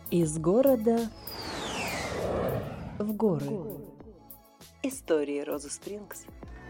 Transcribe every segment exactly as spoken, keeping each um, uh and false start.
Из города в горы. Истории Розы Спрингс.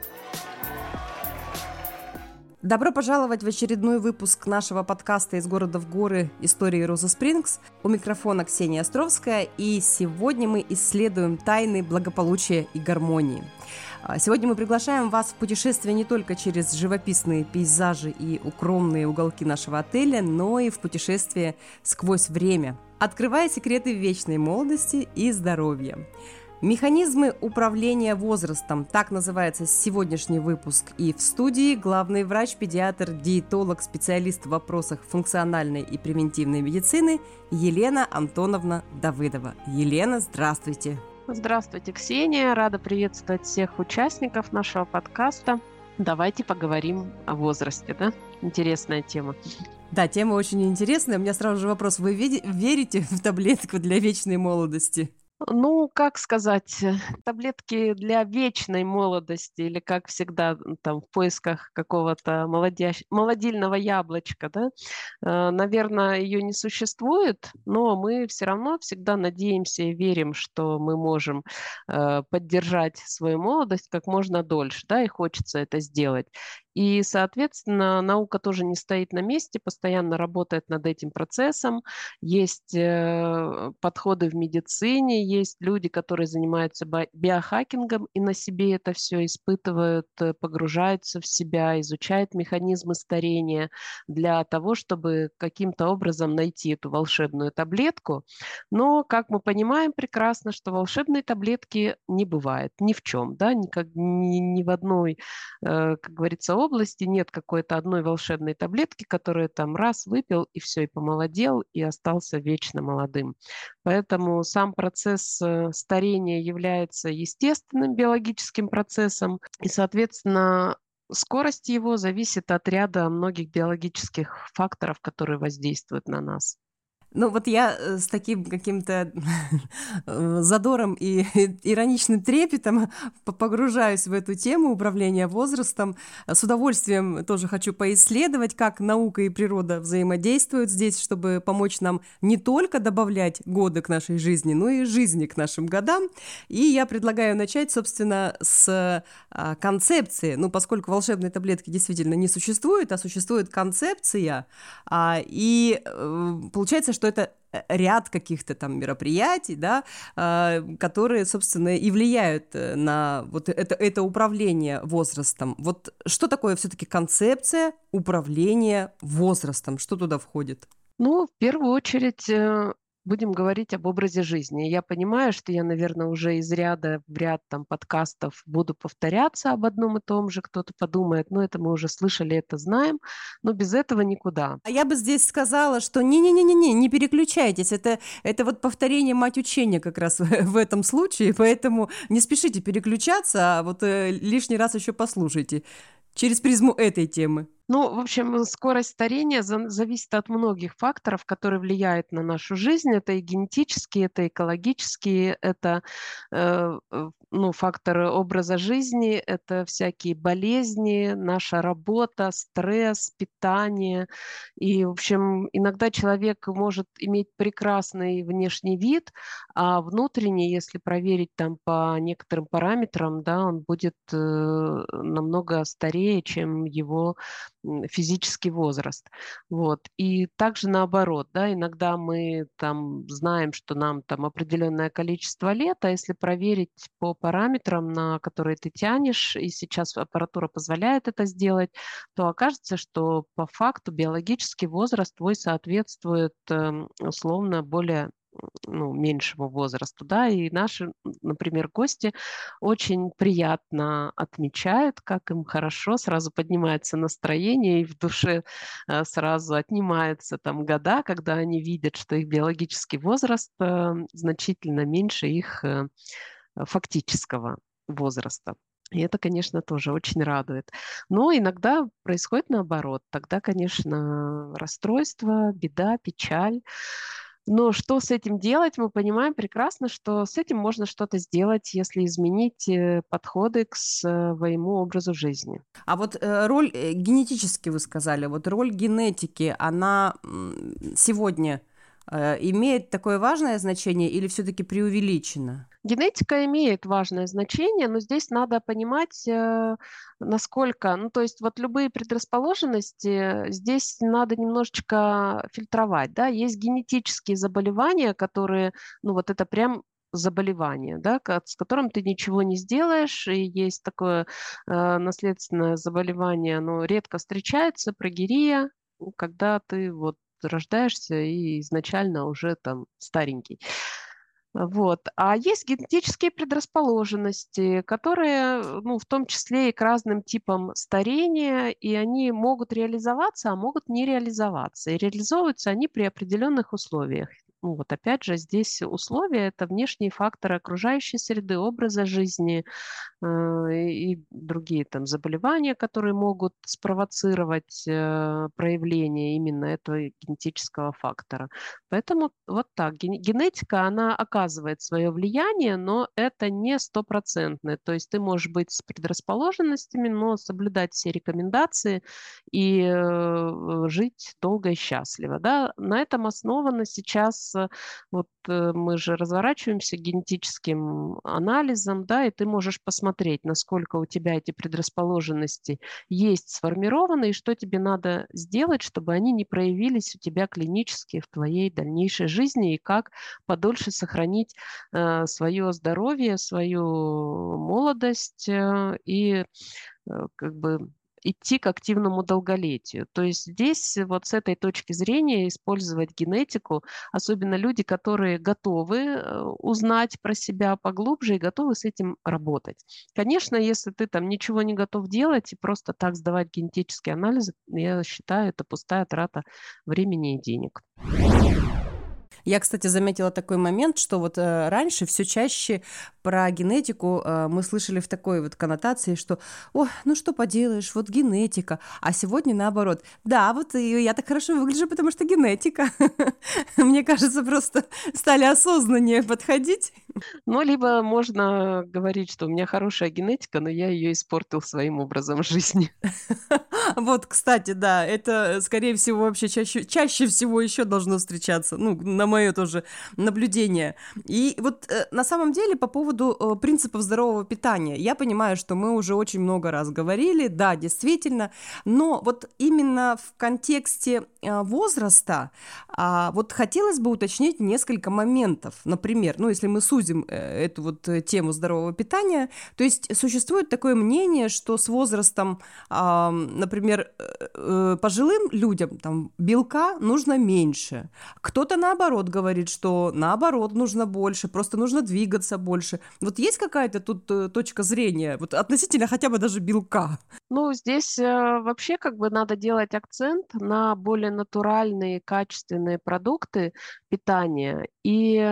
Добро пожаловать в очередной выпуск нашего подкаста «Из города в горы. Истории Розы Спрингс». У микрофона Ксения Островская, и сегодня мы исследуем тайны благополучия и гармонии. Сегодня мы приглашаем вас в путешествие не только через живописные пейзажи и укромные уголки нашего отеля, но и в путешествие сквозь время, открывая секреты вечной молодости и здоровья. Механизмы управления возрастом, так называется сегодняшний выпуск. И в студии главный врач, педиатр, диетолог, специалист в вопросах функциональной и превентивной медицины Елена Антоновна Давыдова. Елена, здравствуйте. Здравствуйте, Ксения. Рада приветствовать всех участников нашего подкаста. Давайте поговорим о возрасте, да? Интересная тема. Да, тема очень интересная. У меня сразу же вопрос. Вы верите в таблетку для вечной молодости? Ну, как сказать, таблетки для вечной молодости или, как всегда, там, в поисках какого-то молодящ... молодильного яблочка, да, э, наверное, ее не существует, но мы все равно всегда надеемся и верим, что мы можем э, поддержать свою молодость как можно дольше, да, и хочется это сделать. И, соответственно, наука тоже не стоит на месте, постоянно работает над этим процессом. Есть э, подходы в медицине, есть люди, которые занимаются биохакингом и на себе это все испытывают, погружаются в себя, изучают механизмы старения для того, чтобы каким-то образом найти эту волшебную таблетку. Но, как мы понимаем прекрасно, что волшебной таблетки не бывает ни в чем, да, никак, ни, ни в одной, э, как говорится, области нет какой-то одной волшебной таблетки, которую там раз выпил и все, и помолодел, и остался вечно молодым. Поэтому сам процесс старения является естественным биологическим процессом, и, соответственно, скорость его зависит от ряда многих биологических факторов, которые воздействуют на нас. Ну вот я с таким каким-то задором и ироничным трепетом погружаюсь в эту тему управления возрастом. С удовольствием тоже хочу поисследовать, как наука и природа взаимодействуют здесь, чтобы помочь нам не только добавлять годы к нашей жизни, но и жизни к нашим годам. И я предлагаю начать, собственно, с концепции. Ну, поскольку волшебной таблетки действительно не существует, а существует концепция, и получается, что это ряд каких-то там мероприятий, да, которые, собственно, и влияют на вот это, это управление возрастом. Вот что такое все-таки концепция управления возрастом? Что туда входит? Ну, в первую очередь, будем говорить об образе жизни. Я понимаю, что я, наверное, уже из ряда в ряд там подкастов буду повторяться об одном и том же. Кто-то подумает, ну это мы уже слышали, это знаем, но без этого никуда. А я бы здесь сказала, что не-не-не-не, не переключайтесь. Это, это вот повторение мать учения как раз в этом случае, поэтому не спешите переключаться, а вот э, лишний раз еще послушайте через призму этой темы. Ну, в общем, скорость старения зависит от многих факторов, которые влияют на нашу жизнь. Это и генетические, это экологические, это э, ну, факторы образа жизни, это всякие болезни, наша работа, стресс, питание. И, в общем, иногда человек может иметь прекрасный внешний вид, а внутренний, если проверить там по некоторым параметрам, да, он будет э, намного старее, чем его физический возраст. Вот. И также наоборот, да, иногда мы там знаем, что нам там определенное количество лет, а если проверить по параметрам, на которые ты тянешь, и сейчас аппаратура позволяет это сделать, то окажется, что по факту биологический возраст твой соответствует условно более ну, меньшему возрасту, да, и наши, например, гости очень приятно отмечают, как им хорошо, сразу поднимается настроение, и в душе э, сразу отнимаются там года, когда они видят, что их биологический возраст э, значительно меньше их э, фактического возраста. И это, конечно, тоже очень радует. Но иногда происходит наоборот. Тогда, конечно, расстройство, беда, печаль. Но что с этим делать? Мы понимаем прекрасно, что с этим можно что-то сделать, если изменить подходы к своему образу жизни. А вот э, роль э, генетически вы сказали, вот роль генетики, она м, сегодня Э, имеет такое важное значение или все-таки преувеличено? Генетика имеет важное значение, но здесь надо понимать, э, насколько, ну, то есть вот любые предрасположенности здесь надо немножечко фильтровать, да, есть генетические заболевания, которые, ну, вот это прям заболевание, да, ко- с которым ты ничего не сделаешь, и есть такое э, наследственное заболевание, оно редко встречается, прогерия, ну, когда ты вот рождаешься и изначально уже там старенький. Вот. А есть генетические предрасположенности, которые, э, ну, в том числе и к разным типам старения, и они могут реализоваться, а могут не реализоваться. И реализовываются они при определенных условиях. Ну, вот опять же, здесь условия– это внешние факторы окружающей среды, образа жизни, э, и другие там заболевания, которые могут спровоцировать э, проявление именно этого генетического фактора. Поэтому вот так. Ген- Генетика, она оказывает свое влияние, но это не стопроцентное. То есть ты можешь быть с предрасположенностями, но соблюдать все рекомендации и э, жить долго и счастливо. Да? На этом основано сейчас, э, вот э, мы же разворачиваемся генетическим анализом, да, и ты можешь посмотреть, насколько у тебя эти предрасположенности есть сформированы, и что тебе надо сделать, чтобы они не проявились у тебя клинически в твоей дальнейшей жизни, и как подольше сохранить э, свое здоровье, свою молодость э, и э, как бы идти к активному долголетию. То есть здесь вот с этой точки зрения использовать генетику, особенно люди, которые готовы э, узнать про себя поглубже и готовы с этим работать. Конечно, если ты там ничего не готов делать и просто так сдавать генетические анализы, я считаю, это пустая трата времени и денег. Я, кстати, заметила такой момент, что вот э, раньше все чаще про генетику э, мы слышали в такой вот коннотации, что, о, ну что поделаешь, вот генетика, а сегодня наоборот. Да, вот и я так хорошо выгляжу, потому что генетика. Мне кажется, просто стали осознаннее подходить. Ну, либо можно говорить, что у меня хорошая генетика, но я ее испортил своим образом жизни. Вот, кстати, да, это, скорее всего, вообще чаще, чаще всего еще должно встречаться, ну, на мое тоже наблюдение. И вот э, на самом деле по поводу э, принципов здорового питания, я понимаю, что мы уже очень много раз говорили, да, действительно, но вот именно в контексте э, возраста а, вот хотелось бы уточнить несколько моментов. Например, ну, если мы сузим э, эту вот э, тему здорового питания, то есть существует такое мнение, что с возрастом, а, например, э, э, пожилым людям там белка нужно меньше. Кто-то наоборот говорит, что наоборот нужно больше, просто нужно двигаться больше. Вот есть какая-то тут э, точка зрения, вот относительно хотя бы даже белка? Ну, здесь э, вообще как бы надо делать акцент на более натуральные, качественные продукты питания и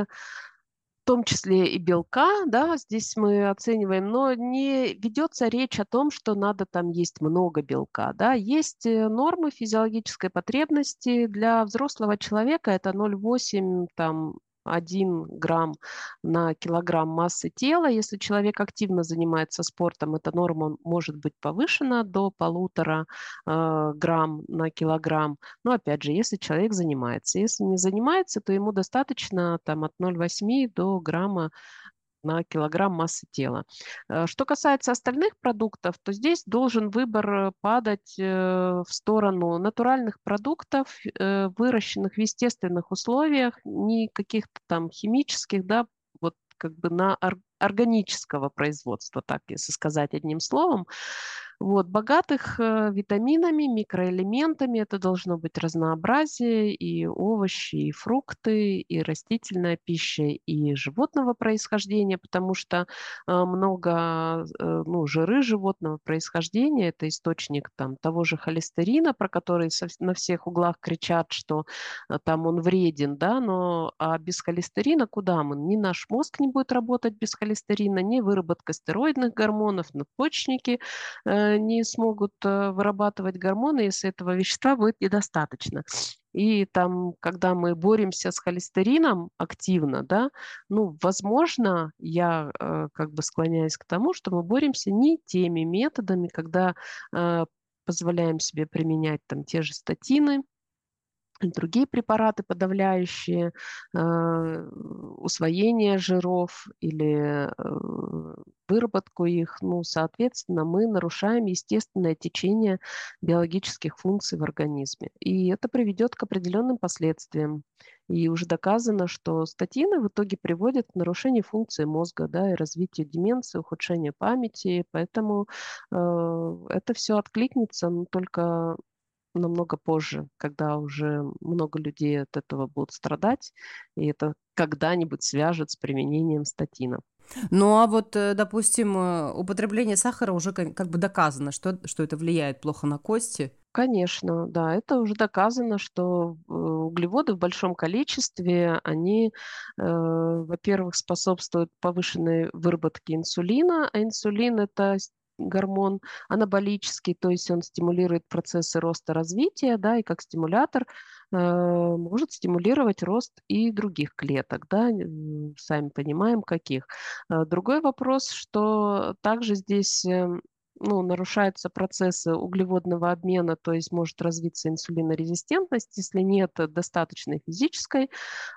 в том числе и белка, да, здесь мы оцениваем, но не ведется речь о том, что надо там есть много белка, да, есть э, нормы физиологической потребности для взрослого человека, это ноль целых восемь там один грамм на килограмм массы тела. Если человек активно занимается спортом, эта норма может быть повышена до полутора э, грамм на килограмм. Но опять же, если человек занимается. Если не занимается, то ему достаточно там, от ноль целых восемь до грамма на килограмм массы тела. Э, Что касается остальных продуктов, то здесь должен выбор э, падать э, в сторону натуральных продуктов, э, выращенных в естественных условиях, не каких-то там химических, да, вот как бы на ор- органического производства, так если сказать одним словом. Вот, богатых э, витаминами, микроэлементами. Это должно быть разнообразие и овощи, и фрукты, и растительная пища, и животного происхождения, потому что э, много э, ну, жиры животного происхождения. Это источник там, того же холестерина, про который со- на всех углах кричат, что э, там он вреден, да, но а без холестерина куда мы? Ни наш мозг не будет работать без холестерина, ни выработка стероидных гормонов, надпочечники э, не смогут э, вырабатывать гормоны, если этого вещества будет недостаточно. И там, когда мы боремся с холестерином активно, да, ну, возможно, я э, как бы склоняюсь к тому, что мы боремся не теми методами, когда э, позволяем себе применять там те же статины, другие препараты подавляющие э, усвоение жиров или э, выработку их, ну, соответственно, мы нарушаем естественное течение биологических функций в организме. И это приведет к определенным последствиям. И уже доказано, что статины в итоге приводят к нарушению функции мозга, да, и развитию деменции, ухудшению памяти. Поэтому э, это все откликнется, но только намного позже, когда уже много людей от этого будут страдать, и это когда-нибудь свяжет с применением статинов. Ну, а вот, э, допустим, э, употребление сахара уже ка- как бы доказано, что, что это влияет плохо на кости. Конечно, да, это уже доказано, что э, углеводы в большом количестве, они, э, во-первых, способствуют повышенной выработке инсулина, а инсулин– это с- гормон анаболический, то есть он стимулирует процессы роста развития, да, и как стимулятор э, может стимулировать рост и других клеток, да, м, сами понимаем, каких. Э, Другой вопрос, что также здесь эм, ну, нарушаются процессы углеводного обмена, то есть может развиться инсулинорезистентность, если нет достаточной физической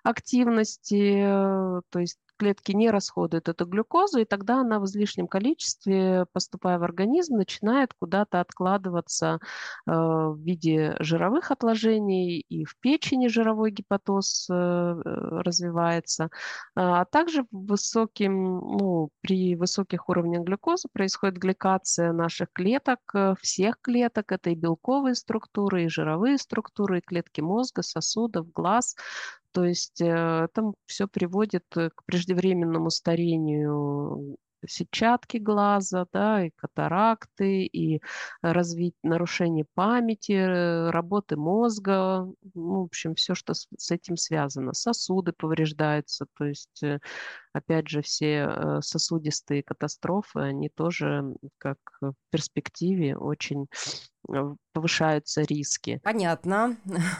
активности, э, то есть клетки не расходуют эту глюкозу, и тогда она в излишнем количестве, поступая в организм, начинает куда-то откладываться э, в виде жировых отложений, и в печени жировой гепатоз э, э, развивается. А также высоким, ну, при высоких уровнях глюкозы происходит гликация наших клеток, э, всех клеток. Это и белковые структуры, и жировые структуры, и клетки мозга, сосудов, глаз. То есть э, это все приводит э, к преждевременному старению сетчатки глаза, да, и катаракты, и развить нарушение памяти, э, работы мозга, ну, в общем, все, что с, с этим связано. Сосуды повреждаются, то есть, э, опять же, все э, сосудистые катастрофы, они тоже, как в перспективе, очень э, повышаются риски. Понятно.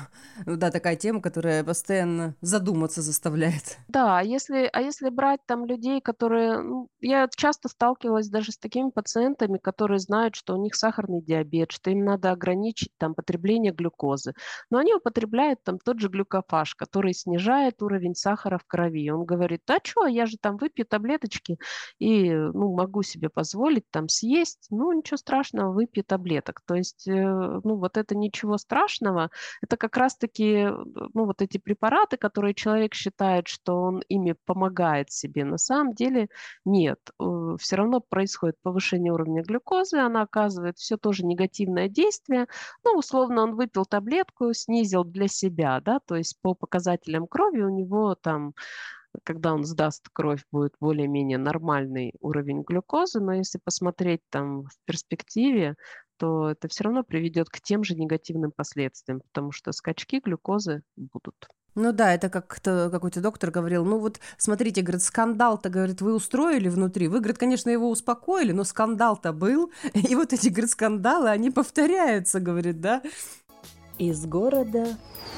Ну да, такая тема, которая постоянно задуматься заставляет. Да, а если, а если брать там людей, которые... ну, я часто сталкивалась даже с такими пациентами, которые знают, что у них сахарный диабет, что им надо ограничить там потребление глюкозы. Но они употребляют там тот же глюкофаж, который снижает уровень сахара в крови. Он говорит, да что, я же там выпью таблеточки и ну, могу себе позволить там съесть. Ну, ничего страшного, выпью таблеток. То есть, э, ну, вот это ничего страшного. Это как раз-таки, ну, вот эти препараты, которые человек считает, что он ими помогает себе. На самом деле нет. Все равно происходит повышение уровня глюкозы, она оказывает все тоже негативное действие. Ну, условно, он выпил таблетку, снизил для себя, да, то есть по показателям крови у него там, когда он сдаст кровь, будет более-менее нормальный уровень глюкозы, но если посмотреть там в перспективе, то это все равно приведет к тем же негативным последствиям, потому что скачки глюкозы будут. Ну да, это как кто, какой-то доктор говорил, ну вот смотрите, говорит, скандал-то, говорит, вы устроили внутри, вы, говорит, конечно, его успокоили, но скандал-то был, и вот эти, говорит, скандалы, они повторяются, говорит, да. Из города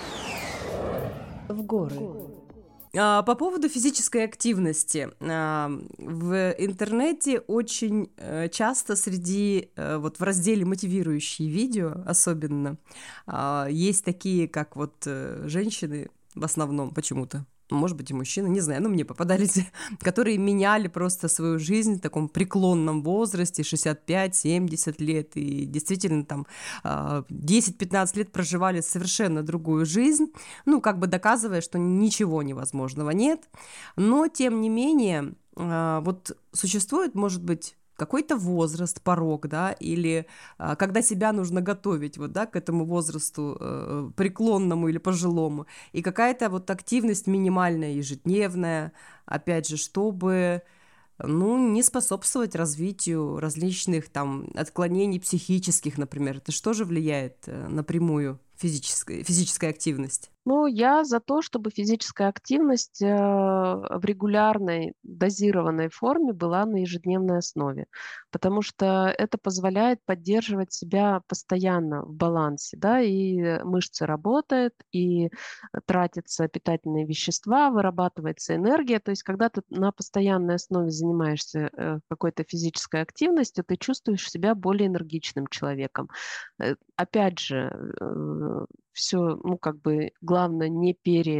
в горы. А, По поводу физической активности. а, В интернете очень э, часто среди, э, вот в разделе «Мотивирующие видео» особенно, а, есть такие, как вот э, женщины в основном почему-то, может быть, и мужчины, не знаю, но мне попадались, которые меняли просто свою жизнь в таком преклонном возрасте, шестьдесят пять семьдесят лет, и действительно там а, десять-пятнадцать лет проживали совершенно другую жизнь, ну, как бы доказывая, что ничего невозможного нет, но, тем не менее, а, вот существует, может быть, какой-то возраст, порог, да, или а, когда себя нужно готовить вот, да, к этому возрасту э, преклонному или пожилому, и какая-то вот активность минимальная, ежедневная, опять же, чтобы, ну, не способствовать развитию различных там отклонений психических, например. Это что же влияет э, напрямую физическая, физическая активность? Ну, я за то, чтобы физическая активность э, в регулярной, дозированной форме была на ежедневной основе, потому что это позволяет поддерживать себя постоянно в балансе, да, и мышцы работают, и тратятся питательные вещества, вырабатывается энергия, то есть когда ты на постоянной основе занимаешься э, какой-то физической активностью, ты чувствуешь себя более энергичным человеком. Э, Опять же, э, все, ну, как бы, главное не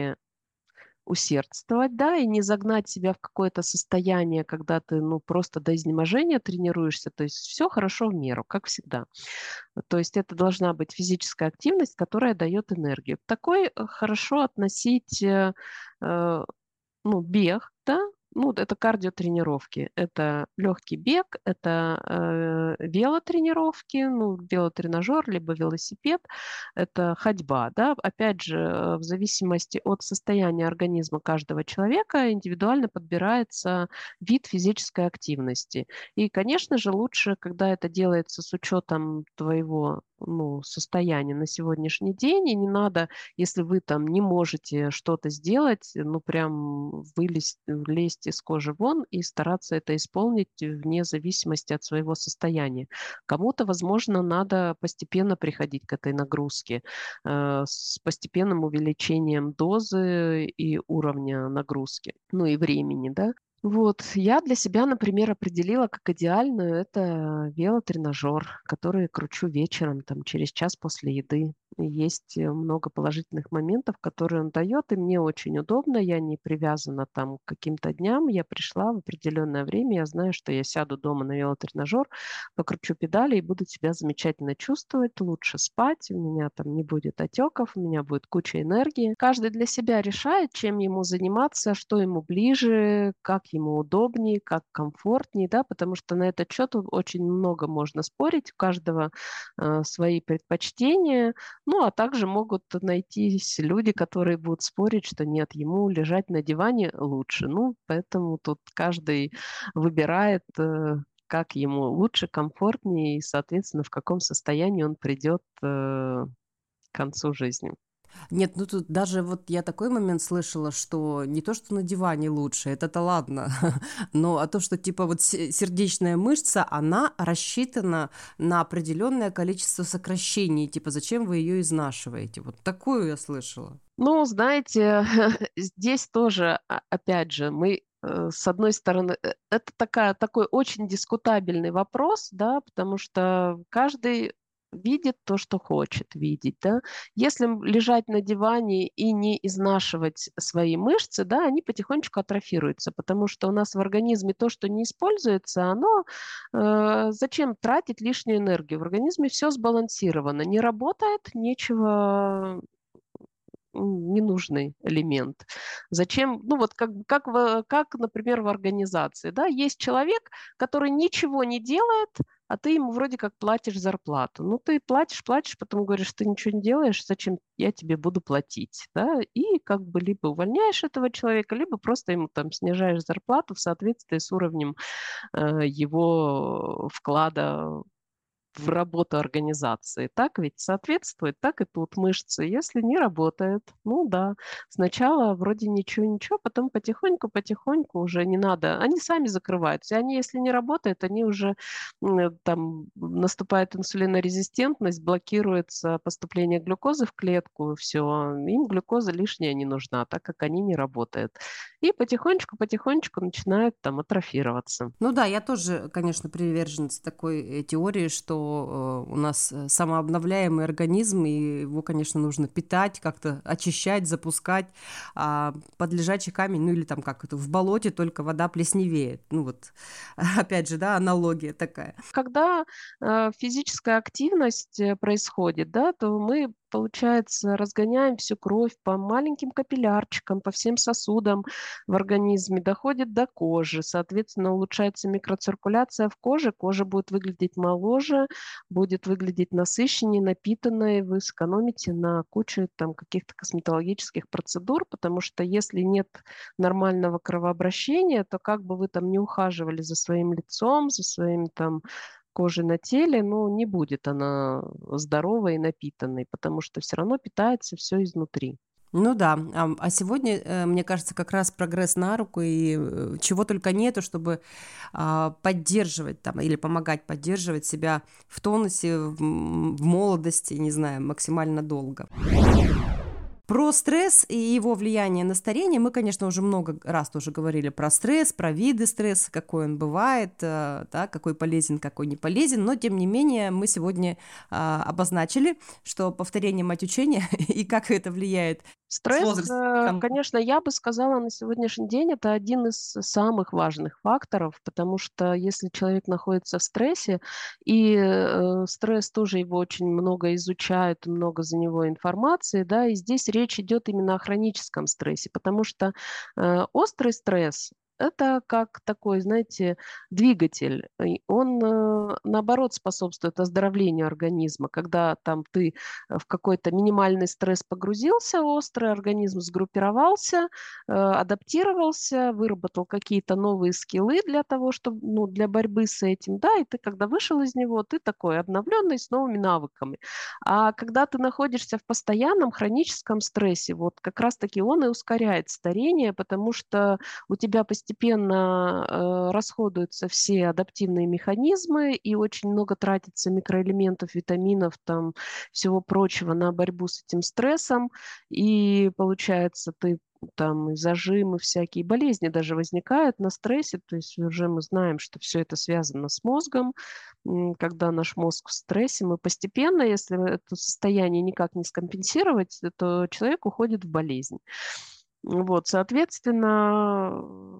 переусердствовать, да, и не загнать себя в какое-то состояние, когда ты, ну, просто до изнеможения тренируешься. То есть все хорошо в меру, как всегда. То есть это должна быть физическая активность, которая дает энергию. К такой э, хорошо относить э, э, ну, бег, да, ну, это кардиотренировки, это легкий бег, это э, велотренировки, ну, велотренажер, либо велосипед, это ходьба, да, опять же, э, в зависимости от состояния организма каждого человека индивидуально подбирается вид физической активности. И, конечно же, лучше, когда это делается с учетом твоего, ну, состояния на сегодняшний день, и не надо, если вы там не можете что-то сделать, ну, прям вылезть, влезть из кожи вон и стараться это исполнить вне зависимости от своего состояния. Кому-то, возможно, надо постепенно приходить к этой нагрузке, э, с постепенным увеличением дозы и уровня нагрузки, ну и времени, да. Вот, я для себя, например, определила как идеальную это велотренажер, который кручу вечером, там, через час после еды. И есть э, много положительных моментов, которые он дает, и мне очень удобно, я не привязана там к каким-то дням, я пришла в определенное время, я знаю, что я сяду дома на велотренажер, покручу педали и буду себя замечательно чувствовать, лучше спать, у меня там не будет отеков, у меня будет куча энергии. Каждый для себя решает, чем ему заниматься, что ему ближе, как ему удобнее, как комфортнее, да, потому что на этот счет очень много можно спорить, у каждого э, свои предпочтения, ну, а также могут найтись люди, которые будут спорить, что нет, ему лежать на диване лучше. Ну, поэтому тут каждый выбирает, э, как ему лучше, комфортнее и, соответственно, в каком состоянии он придет э, к концу жизни. Нет, ну тут даже вот я такой момент слышала, что не то, что на диване лучше, это-то ладно, но а то, что типа вот се- сердечная мышца, она рассчитана на определенное количество сокращений, типа зачем вы ее изнашиваете? Вот такую я слышала. Ну, знаете, здесь тоже, а- опять же, мы э, с одной стороны, э, это такая, такой очень дискутабельный вопрос, да, потому что каждый видит то, что хочет видеть, да. Если м- лежать на диване и не изнашивать свои мышцы, да, они потихонечку атрофируются, потому что у нас в организме то, что не используется, оно э, зачем тратить лишнюю энергию? В организме все сбалансировано, не работает, нечего м, ненужный элемент. Зачем? Ну вот как, как, в- как, например, в организации, да, есть человек, который ничего не делает, а ты ему вроде как платишь зарплату. Ну, ты платишь, платишь, потом говоришь, ты ничего не делаешь, зачем я тебе буду платить, да, и как бы либо увольняешь этого человека, либо просто ему там снижаешь зарплату в соответствии с уровнем э, его вклада в работу организации. Так ведь соответствует, так и тут мышцы. Если не работает, ну да, сначала вроде ничего-ничего, потом потихоньку-потихоньку уже не надо. Они сами закрываются. И они, если не работают, они уже м, там наступает инсулинорезистентность, блокируется поступление глюкозы в клетку, все, им глюкоза лишняя не нужна, так как они не работают. И потихонечку-потихонечку начинают там атрофироваться. Ну да, я тоже, конечно, приверженец такой э, теории, что э, у нас э, самообновляемый организм, и его, конечно, нужно питать, как-то очищать, запускать. А под лежачий камень, ну или там как это, в болоте только вода плесневеет. Ну вот, опять же, да, аналогия такая. Когда э, физическая активность э, происходит, да, то мы, получается, разгоняем всю кровь по маленьким капиллярчикам, по всем сосудам в организме, доходит до кожи, соответственно, улучшается микроциркуляция в коже, кожа будет выглядеть моложе, будет выглядеть насыщеннее, напитанной, вы сэкономите на кучу там каких-то косметологических процедур, потому что если нет нормального кровообращения, то как бы вы там не ухаживали за своим лицом, за своим там кожи на теле, ну, не будет она здоровой и напитанной, потому что все равно питается все изнутри. Ну да, а, а сегодня, э, мне кажется, как раз прогресс на руку, и э, чего только нету, чтобы а, поддерживать там или помогать поддерживать себя в тонусе, в, м, в молодости, не знаю, максимально долго. Про стресс и его влияние на старение мы, конечно, уже много раз тоже говорили про стресс, про виды стресса, какой он бывает, э, да, какой полезен, какой не полезен, но, тем не менее, мы сегодня а, обозначили, что повторение мать учения и как это влияет с Стресс, э, возрастом. конечно, я бы сказала, на сегодняшний день это один из самых важных факторов, потому что если человек находится в стрессе, и э, стресс тоже его очень много изучают, много за него информации, да, и здесь речь идет именно о хроническом стрессе, потому что э, острый стресс это как такой, знаете, двигатель. И он, э, наоборот, способствует оздоровлению организма. Когда там ты э, в какой-то минимальный стресс погрузился, острый организм сгруппировался, э, адаптировался, выработал какие-то новые скиллы для того, чтобы, ну, для борьбы с этим, да, и ты, когда вышел из него, ты такой обновленный с новыми навыками. А когда ты находишься в постоянном хроническом стрессе, вот как раз-таки он и ускоряет старение, потому что у тебя постепенно э, расходуются все адаптивные механизмы и очень много тратится микроэлементов, витаминов, там, всего прочего на борьбу с этим стрессом. И получается, ты там и зажимы, всякие болезни даже возникают на стрессе. То есть уже мы знаем, что все это связано с мозгом. М, Когда наш мозг в стрессе, мы постепенно, если это состояние никак не скомпенсировать, то человек уходит в болезнь. Вот, соответственно,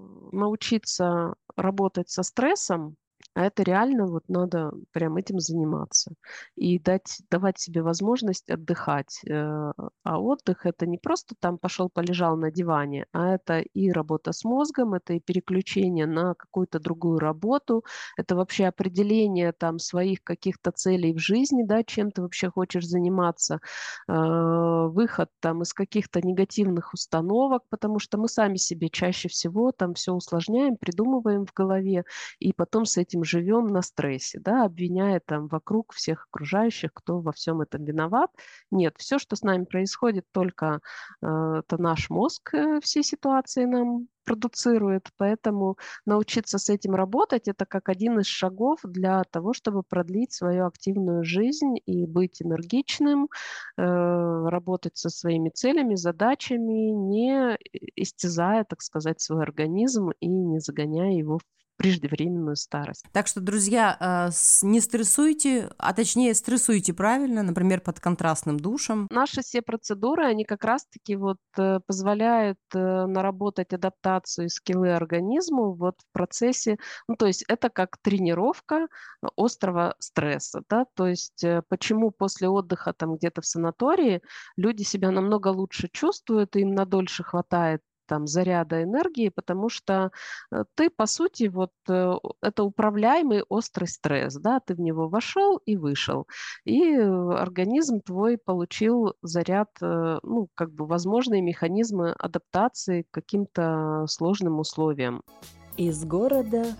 научиться работать со стрессом, а это реально вот надо прям этим заниматься и дать, давать себе возможность отдыхать. Э, А отдых это не просто там пошел, полежал на диване, а это и работа с мозгом, это и переключение на какую-то другую работу, это вообще определение там своих каких-то целей в жизни, да, чем ты вообще хочешь заниматься, э, выход там из каких-то негативных установок, потому что мы сами себе чаще всего там все усложняем, придумываем в голове, и потом с этим живем на стрессе, да, обвиняя там вокруг всех окружающих, кто во всем этом виноват. Нет, все, что с нами происходит, только э, это наш мозг э, все ситуации нам продуцирует, поэтому научиться с этим работать, это как один из шагов для того, чтобы продлить свою активную жизнь и быть энергичным, э, работать со своими целями, задачами, не истязая, так сказать, свой организм и не загоняя его в преждевременную старость. Так что, друзья, э, с- не стрессуйте, а точнее стрессуйте правильно, например, под контрастным душем. Наши все процедуры, они как раз-таки вот э, позволяют э, наработать адаптацию и скиллы организму вот в процессе, ну, то есть это как тренировка э, острого стресса, да, то есть э, почему после отдыха там где-то в санатории люди себя намного лучше чувствуют, им надольше хватает там заряда энергии, потому что э, ты, по сути, вот э, это управляемый острый стресс, да, ты в него вошел и вышел и э, организм твой получил заряд, э, ну, как бы возможные механизмы адаптации к каким-то сложным условиям. Из города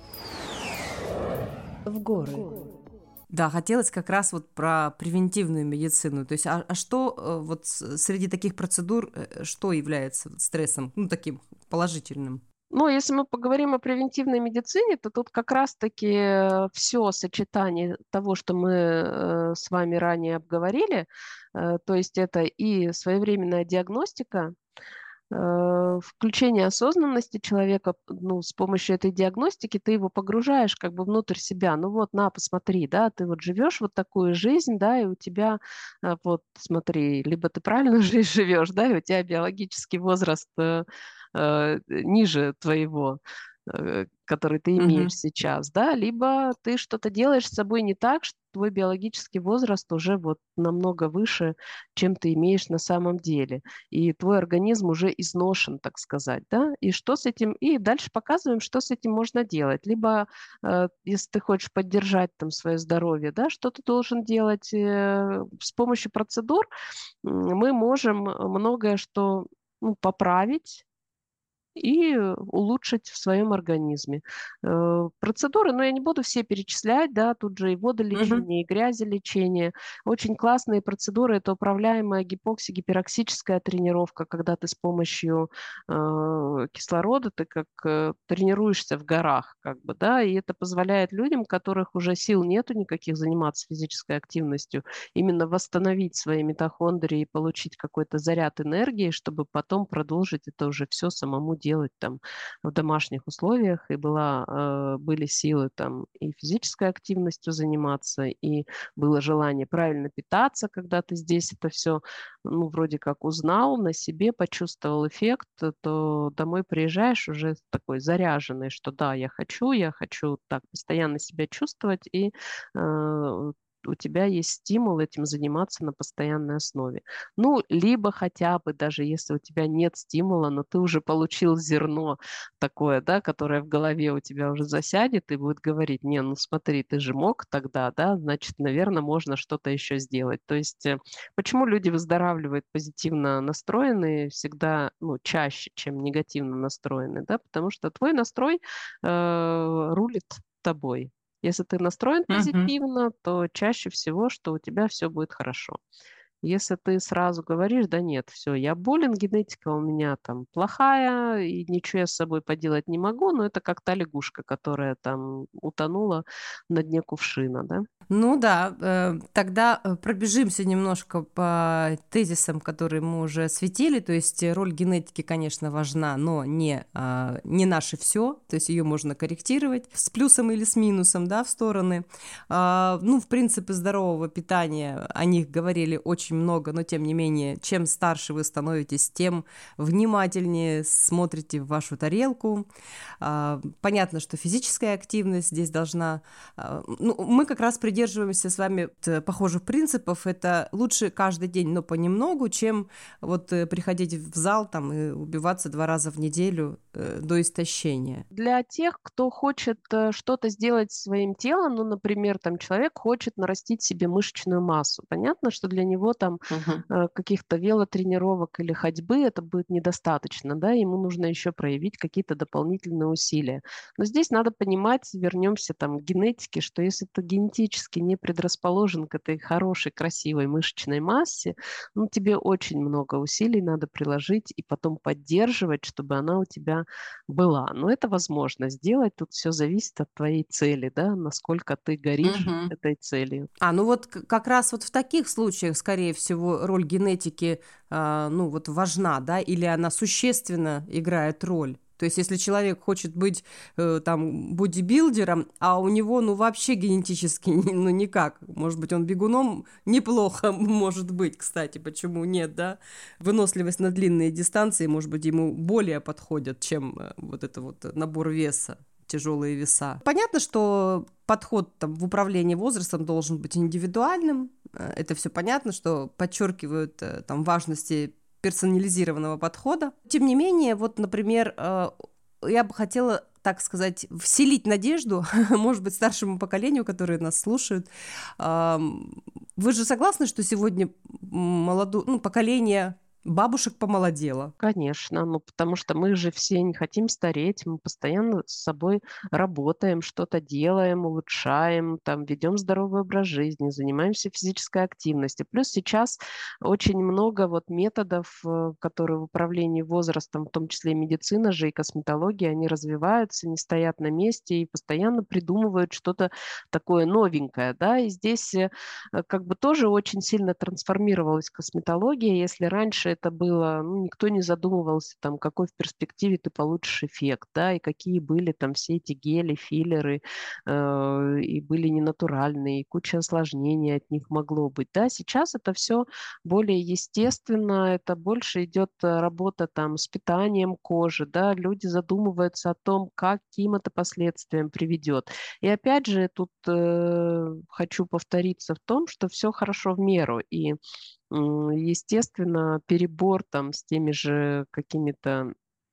в горы. Да, хотелось как раз вот про превентивную медицину. То есть, а, а что э, вот с- среди таких процедур, э, что является вот стрессом, ну, таким положительным? Но если мы поговорим о превентивной медицине, то тут как раз-таки все сочетание того, что мы э, с вами ранее обговорили, э, то есть это и своевременная диагностика, э, включение осознанности человека, ну, с помощью этой диагностики ты его погружаешь как бы внутрь себя. Ну вот, на, посмотри, да, ты вот живешь вот такую жизнь, да, и у тебя, э, вот, смотри, либо ты правильно жизнь живешь, да, и у тебя биологический возраст э, э, ниже твоего, э, который ты имеешь Мгм. сейчас, да, либо ты что-то делаешь с собой не так, что твой биологический возраст уже вот намного выше, чем ты имеешь на самом деле и твой организм уже изношен, так сказать, да, и что с этим, и дальше показываем, что с этим можно делать, либо, э, если ты хочешь поддержать там свое здоровье, да, что ты должен делать э, с помощью процедур, м, мы можем многое что, ну, поправить, и улучшить в своем организме. Э, Процедуры, но я не буду все перечислять, да, тут же и Мгм. водолечение, и грязелечение. Очень классные процедуры — это управляемая гипокси-гипероксическая тренировка, когда ты с помощью э, кислорода, ты как э, тренируешься в горах, как бы, да, и это позволяет людям, у которых уже сил нету никаких заниматься физической активностью, именно восстановить свои митохондрии и получить какой-то заряд энергии, чтобы потом продолжить это уже все самому делать там в домашних условиях, и была, э, были силы там и физической активностью заниматься, и было желание правильно питаться, когда ты здесь это все, ну, вроде как узнал на себе, почувствовал эффект, э, то домой приезжаешь уже такой заряженный, что да, я хочу, я хочу так постоянно себя чувствовать, и э, у тебя есть стимул этим заниматься на постоянной основе. Ну, либо хотя бы, даже если у тебя нет стимула, но ты уже получил зерно такое, да, которое в голове у тебя уже засядет и будет говорить: не, ну смотри, ты же мог тогда, да, значит, наверное, можно что-то еще сделать. То есть э, почему люди выздоравливают позитивно настроенные всегда, ну, чаще, чем негативно настроенные, да, потому что твой настрой э, рулит тобой. Если ты настроен Мгм. позитивно, то чаще всего, что у тебя все будет хорошо. Если ты сразу говоришь: да нет, все, я болен, генетика у меня там плохая, и ничего я с собой поделать не могу, но это как та лягушка, которая там утонула на дне кувшина, да? Ну да, э, тогда э, пробежимся немножко по тезисам, которые мы уже осветили. То есть э, роль генетики, конечно, важна, но не, а, не наше все. То есть ее можно корректировать с плюсом или с минусом, да, в стороны. А, ну, в принципе, здорового питания, о них говорили очень много, но тем не менее, чем старше вы становитесь, тем внимательнее смотрите в вашу тарелку. А, понятно, что физическая активность здесь должна. А, ну, мы как раз придерживаемся с вами т- похожих принципов. Это лучше каждый день, но понемногу, чем вот э, приходить в зал там и убиваться два раза в неделю э, до истощения. Для тех, кто хочет э, что-то сделать со своим телом, ну, например, там человек хочет нарастить себе мышечную массу. Понятно, что для него там Мгм. э, каких-то велотренировок или ходьбы это будет недостаточно, да, ему нужно еще проявить какие-то дополнительные усилия. Но здесь надо понимать, вернемся там к генетике, что если ты генетически не предрасположен к этой хорошей, красивой мышечной массе, ну, тебе очень много усилий надо приложить и потом поддерживать, чтобы она у тебя была. Но это возможно сделать. Тут все зависит от твоей цели, да, насколько ты горишь Мгм. этой целью. А, ну вот к- как раз вот в таких случаях, скорее всего, роль генетики, а, ну вот важна, да, или она существенно играет роль. То есть, если человек хочет быть э, там бодибилдером, а у него, ну, вообще генетически, ни- ну, никак. Может быть, он бегуном неплохо может быть, кстати, почему нет, да? Выносливость на длинные дистанции, может быть, ему более подходит, чем э, вот это вот набор веса, тяжелые веса. Понятно, что подход там, в управлении возрастом должен быть индивидуальным. Э, Это все понятно, что подчеркивают э, там важности персонализированного подхода. Тем не менее, вот, например, э, я бы хотела, так сказать, вселить надежду, может быть, старшему поколению, которые нас слушают. Ам, Вы же согласны, что сегодня молоду... ну, поколение бабушек помолодело? Конечно, ну потому что мы же все не хотим стареть, мы постоянно с собой работаем, что-то делаем, улучшаем, там, ведем здоровый образ жизни, занимаемся физической активностью. Плюс сейчас очень много вот методов, э, которые в управлении возрастом, в том числе и медицина же, и косметология, они развиваются, не стоят на месте и постоянно придумывают что-то такое новенькое, да, и здесь э, э, как бы тоже очень сильно трансформировалась косметология. Если раньше это было, ну, никто не задумывался, там, какой в перспективе ты получишь эффект, да, и какие были там все эти гели, филлеры, э, и были ненатуральные, и куча осложнений от них могло быть, да. Сейчас это все более естественно, это больше идет э, работа там с питанием кожи, да, люди задумываются о том, каким это последствиям приведет. И опять же, тут э, хочу повториться в том, что все хорошо в меру. И, м, естественно, перебор там с теми же какими-то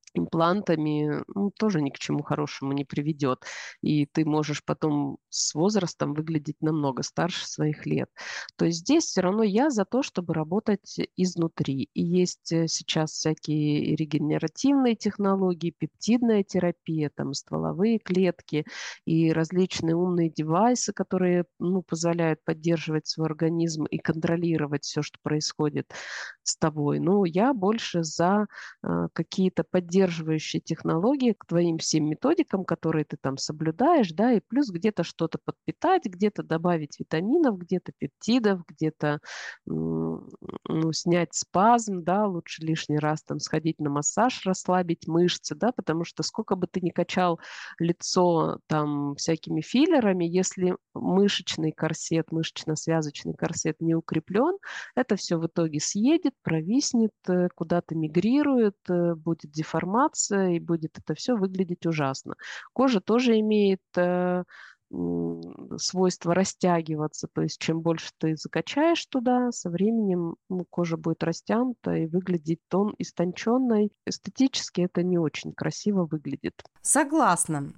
имплантами, ну, тоже ни к чему хорошему не приведет. И ты можешь потом с возрастом выглядеть намного старше своих лет. То есть здесь все равно я за то, чтобы работать изнутри. И есть э, сейчас всякие регенеративные технологии, пептидная терапия, там стволовые клетки и различные умные девайсы, которые, ну, позволяют поддерживать свой организм и контролировать все, что происходит с тобой. Ну, я больше за а, какие-то поддерживающие технологии к твоим всем методикам, которые ты там соблюдаешь, да, и плюс где-то что-то подпитать, где-то добавить витаминов, где-то пептидов, где-то м, ну, снять спазм, да, лучше лишний раз там сходить на массаж, расслабить мышцы, да, потому что сколько бы ты ни качал лицо там всякими филлерами, если мышечный корсет, мышечно-связочный корсет не укреплен, это все в итоге съедет, провиснет, э, куда-то мигрирует, э, будет деформация, и будет это все выглядеть ужасно. Кожа тоже имеет э, м, свойство растягиваться, то есть чем больше ты закачаешь туда, со временем ну, кожа будет растянута и выглядеть тон истонченной. Эстетически это не очень красиво выглядит. Согласна.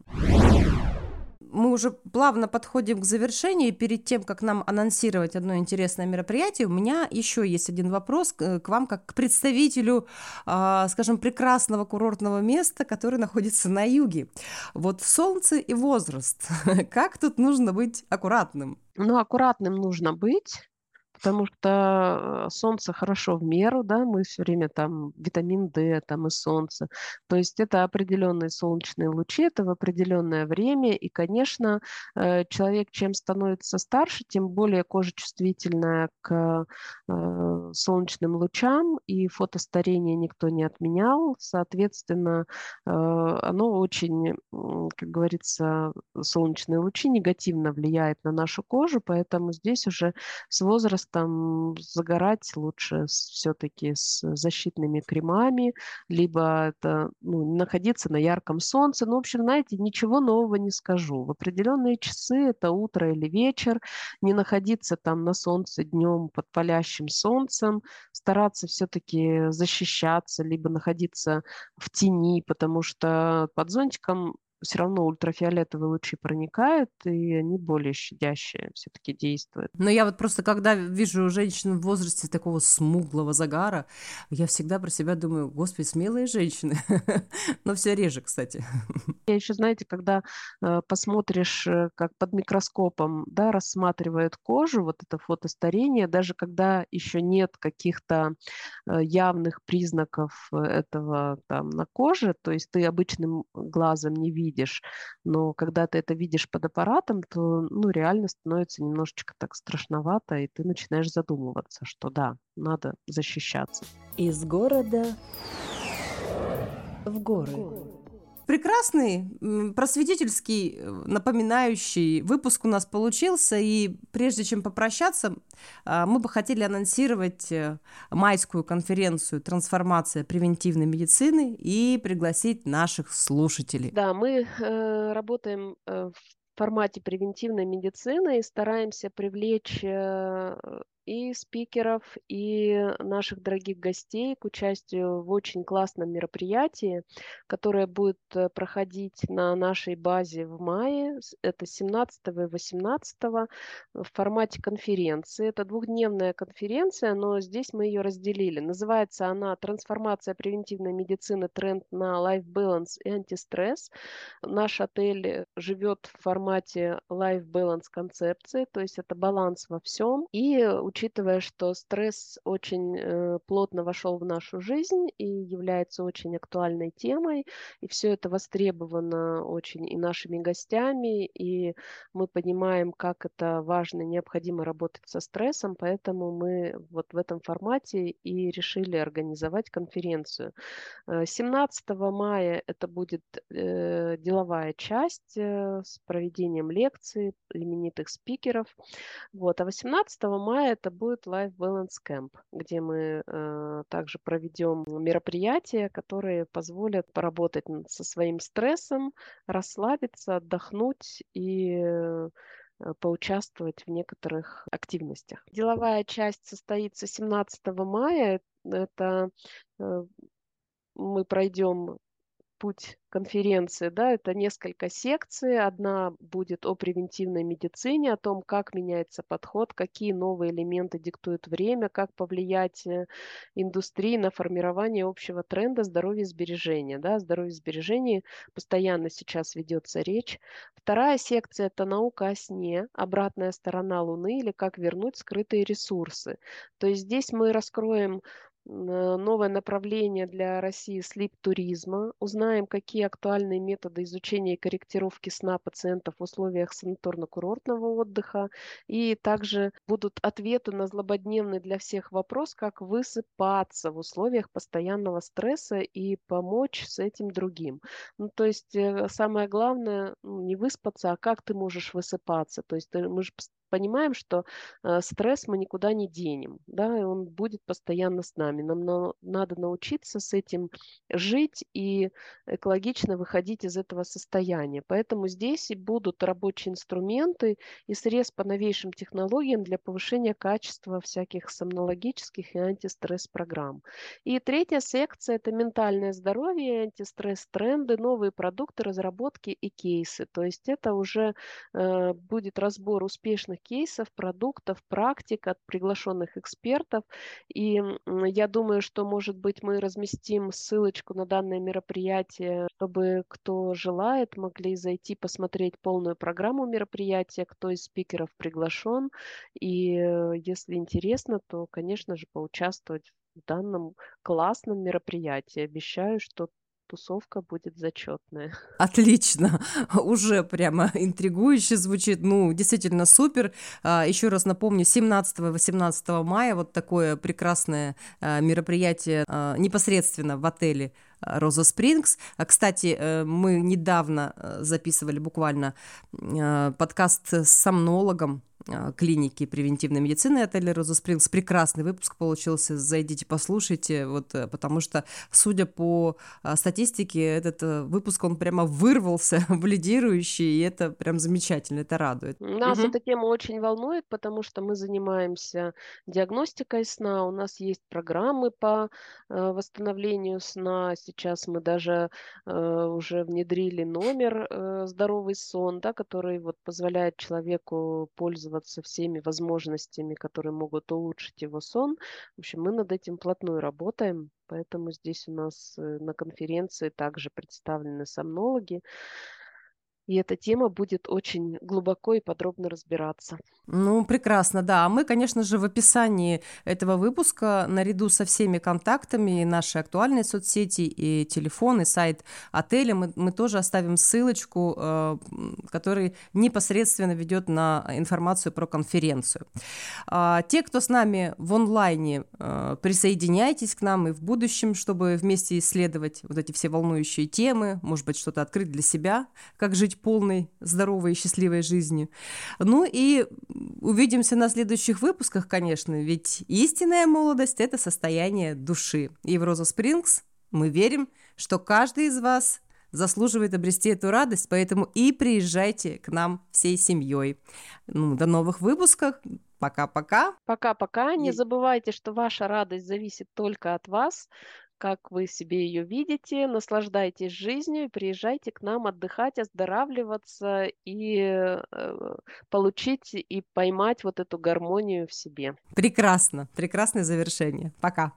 Мы уже плавно подходим к завершению, и перед тем, как нам анонсировать одно интересное мероприятие, у меня еще есть один вопрос к, к вам, как к представителю, а, скажем, прекрасного курортного места, который находится на юге. Вот солнце и возраст. Как тут нужно быть аккуратным? Ну, аккуратным нужно быть, потому что э, солнце хорошо в меру, да, мы все время там витамин D, там и солнце. То есть это определенные солнечные лучи, это в определенное время. И, конечно, э, человек, чем становится старше, тем более кожа чувствительная к э, солнечным лучам, и фотостарение никто не отменял. Соответственно, э, оно очень, м, как говорится, солнечные лучи негативно влияют на нашу кожу, поэтому здесь уже с возрастом загорать лучше все-таки с защитными кремами, либо это, ну, находиться на ярком солнце. Ну, в общем, знаете, ничего нового не скажу. В определенные часы, это утро или вечер, не находиться там на солнце днем под палящим солнцем, стараться все-таки защищаться, либо находиться в тени, потому что под зонтиком все равно ультрафиолетовые лучи проникают, и они более щадящие все-таки действуют. Но я вот просто, когда вижу женщин в возрасте такого смуглого загара, я всегда про себя думаю, господи, смелые женщины. Но все реже, кстати. Я еще, знаете, когда э, посмотришь, э, как под микроскопом, да, рассматривают кожу, вот это фотостарение, даже когда еще нет каких-то э, явных признаков э, этого там на коже, то есть ты обычным глазом не видишь, но когда ты это видишь под аппаратом, то, ну, реально становится немножечко так страшновато, и ты начинаешь задумываться, что да, надо защищаться. Из города в горы. Прекрасный, м, просветительский, э, напоминающий выпуск у нас получился. И прежде чем попрощаться, а, мы бы хотели анонсировать э, майскую конференцию «Трансформация превентивной медицины» и пригласить наших слушателей. Да, мы э, работаем э, в формате превентивной медицины и стараемся привлечь э, и спикеров, и наших дорогих гостей к участию в очень классном мероприятии, которое будет э, проходить на нашей базе в мае. С- Это семнадцатого и восемнадцатого в формате конференции. Это двухдневная конференция, но здесь мы ее разделили. Называется она «Трансформация превентивной медицины. Тренд на life balance и антистресс». Наш отель живет в формате life balance концепции, то есть это баланс во всем. И э, учитывая, что стресс очень э, плотно вошел в нашу жизнь и является очень актуальной темой, и все это востребовано очень и нашими гостями, и мы понимаем, как это важно, необходимо работать со стрессом, поэтому мы вот в этом формате и решили организовать конференцию. Э, семнадцатого мая это будет э, деловая часть э, с проведением лекций именитых спикеров. Вот. А восемнадцатого мая это будет Life Balance Camp, где мы э, также проведем мероприятия, которые позволят поработать над- со своим стрессом, расслабиться, отдохнуть и э, поучаствовать в некоторых активностях. Деловая часть состоится семнадцатого мая. Это э, мы пройдем путь конференции, да, это несколько секций. Одна будет о превентивной медицине, о том, как меняется подход, какие новые элементы диктуют время, как повлиять э, индустрии на формирование общего тренда здоровья и сбережения. Да, о здоровье и сбережении постоянно сейчас ведется речь. Вторая секция – это наука о сне, обратная сторона Луны или как вернуть скрытые ресурсы. То есть здесь мы раскроем новое направление для России слип-туризма, узнаем, какие актуальные методы изучения и корректировки сна пациентов в условиях санаторно-курортного отдыха, и также будут ответы на злободневный для всех вопрос, как высыпаться в условиях постоянного стресса и помочь с этим другим. Ну, то есть э, самое главное ну, не выспаться, а как ты можешь высыпаться. То есть э, мы же понимаем, что э, стресс мы никуда не денем, да, и он будет постоянно с нами. Нам на, надо научиться с этим жить и экологично выходить из этого состояния. Поэтому здесь и будут рабочие инструменты и срез по новейшим технологиям для повышения качества всяких сомнологических и антистресс-программ. И третья секция – это ментальное здоровье, антистресс-тренды, новые продукты, разработки и кейсы. То есть это уже э, будет разбор успешных кейсов, продуктов, практик от приглашенных экспертов. И я думаю, что, может быть, мы разместим ссылочку на данное мероприятие, чтобы кто желает, могли зайти посмотреть полную программу мероприятия, кто из спикеров приглашен. И если интересно, то, конечно же, поучаствовать в данном классном мероприятии. Обещаю, что тусовка будет зачетная. Отлично, уже прямо интригующе звучит, ну, действительно супер. Еще раз напомню, семнадцатого-восемнадцатого мая вот такое прекрасное мероприятие непосредственно в отеле Роза Спрингс. Кстати, мы недавно записывали буквально подкаст с сомнологом клиники превентивной медицины отеля Роза Спрингс. Прекрасный выпуск получился, зайдите, послушайте, вот, потому что, судя по статистике, этот выпуск, он прямо вырвался в лидирующий, и это прям замечательно, это радует. Нас Мгм. эта тема очень волнует, потому что мы занимаемся диагностикой сна, у нас есть программы по э, восстановлению сна, сейчас мы даже э, уже внедрили номер э, «Здоровый сон», да, который вот позволяет человеку пользоваться всеми возможностями, которые могут улучшить его сон. В общем, мы над этим вплотную работаем, поэтому здесь у нас э, на конференции также представлены сомнологи, и эта тема будет очень глубоко и подробно разбираться. Ну, прекрасно, да. А мы, конечно же, в описании этого выпуска, наряду со всеми контактами, и наши актуальные соцсети, и телефон, и сайт отеля, мы, мы тоже оставим ссылочку, э, который непосредственно ведет на информацию про конференцию. А, те, кто с нами в онлайне, э, присоединяйтесь к нам и в будущем, чтобы вместе исследовать вот эти все волнующие темы, может быть, что-то открыть для себя, как жить полной, здоровой и счастливой жизнью. Ну и увидимся на следующих выпусках, конечно, ведь истинная молодость – это состояние души. И в Роза Спрингс мы верим, что каждый из вас заслуживает обрести эту радость, поэтому и приезжайте к нам всей семьей. Ну, до новых выпусков. Пока-пока. Пока-пока. Не Е- забывайте, что ваша радость зависит только от вас, как вы себе ее видите. Наслаждайтесь жизнью и приезжайте к нам отдыхать, оздоравливаться и э, получить и поймать вот эту гармонию в себе. Прекрасно. Прекрасное завершение. Пока.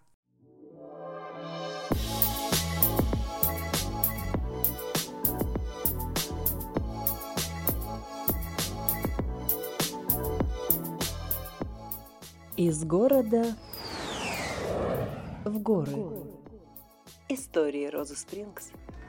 Из города в горы. Истории Розы Спрингс.